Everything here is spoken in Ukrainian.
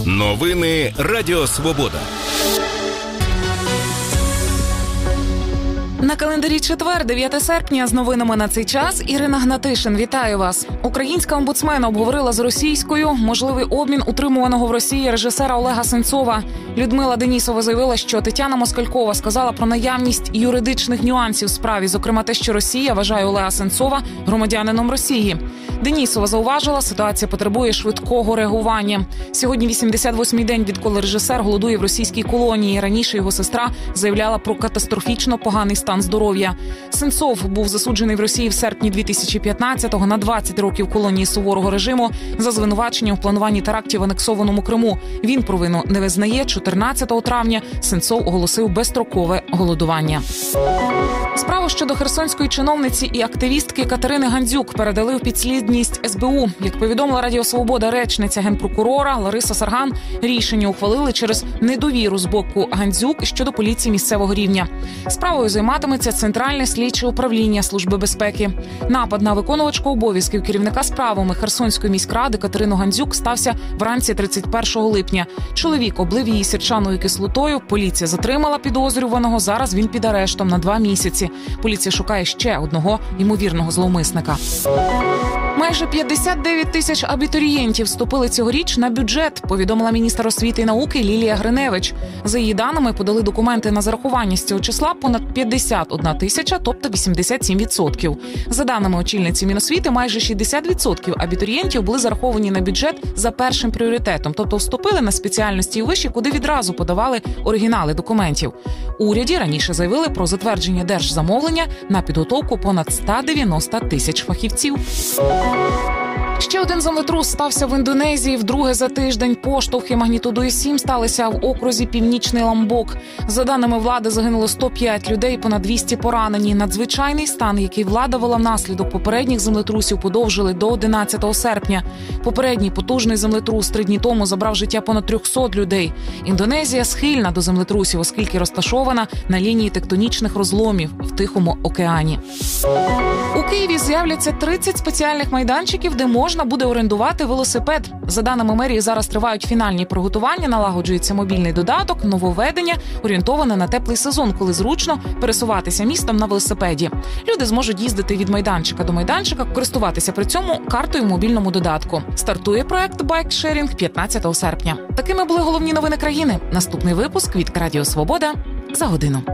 Новини Радіо Свобода. На календарі четвер, 9 серпня, з новинами на цей час Ірина Гнатишин. Вітаю вас. Українська омбудсмен обговорила з російською можливий обмін утримуваного в Росії режисера Олега Сенцова. Людмила Денісова заявила, що Тетяна Москалькова сказала про наявність юридичних нюансів в справі, зокрема те, що Росія вважає Олега Сенцова громадянином Росії. Денісова зауважила, ситуація потребує швидкого реагування. Сьогодні 88-й день, відколи режисер голодує в російській колонії. Раніше його сестра заявляла про катастрофічно поганий стан здоров'я. Сенцов був засуджений в Росії в серпні 2015-го на 20 років колонії суворого режиму за звинуваченням в плануванні терактів в анексованому Криму. Він провину не визнає. 14 травня Сенцов оголосив безстрокове голодування. Справу щодо херсонської чиновниці і активістки Катерини Гандзюк передали в підслідність СБУ. Як повідомила Радіо Свобода речниця генпрокурора Лариса Сарган, рішення ухвалили через недовіру з боку Гандзюк щодо поліції місцевого рівня. Справою займатиметься Центральне слідче управління Служби безпеки. Напад на виконувачку обов'язків керівника справами Херсонської міськради Катерину Гандзюк стався вранці 31 липня. Чоловік облив її сірчаною кислотою. Поліція затримала підозрюваного. Зараз він під арештом на 2 місяці. Поліція шукає ще одного ймовірного зловмисника. Майже 59 тисяч абітурієнтів вступили цьогоріч на бюджет, повідомила міністр освіти і науки Лілія Гриневич. За її даними, подали документи на зарахування з цього числа понад 51 тисяча, тобто 87%. За даними очільниці Міносвіти, майже 60% абітурієнтів були зараховані на бюджет за першим пріоритетом, тобто вступили на спеціальності і виші, куди відразу подавали оригінали документів. У уряді раніше заявили про затвердження держзамовлення на підготовку понад 190 тисяч фахівців. Ще один землетрус стався в Індонезії. Вдруге за тиждень. Поштовхи магнітудою 7 сталися в окрузі Північний Ламбок. За даними влади, загинуло 105 людей, понад 200 поранені. Надзвичайний стан, який влада ввела внаслідок попередніх землетрусів, подовжили до 11 серпня. Попередній потужний землетрус 3 дні тому забрав життя понад 300 людей. Індонезія схильна до землетрусів, оскільки розташована на лінії тектонічних розломів в Тихому океані. У Києві з'являться 30 спеціальних майданчиків, де можна буде орендувати велосипед. За даними мерії, зараз тривають фінальні приготування, налагоджується мобільний додаток, нововведення, орієнтоване на теплий сезон, коли зручно пересуватися містом на велосипеді. Люди зможуть їздити від майданчика до майданчика, користуватися при цьому картою в мобільному додатку. Стартує проект «Байкшерінг» 15 серпня. Такими були головні новини країни. Наступний випуск від Радіо Свобода за годину.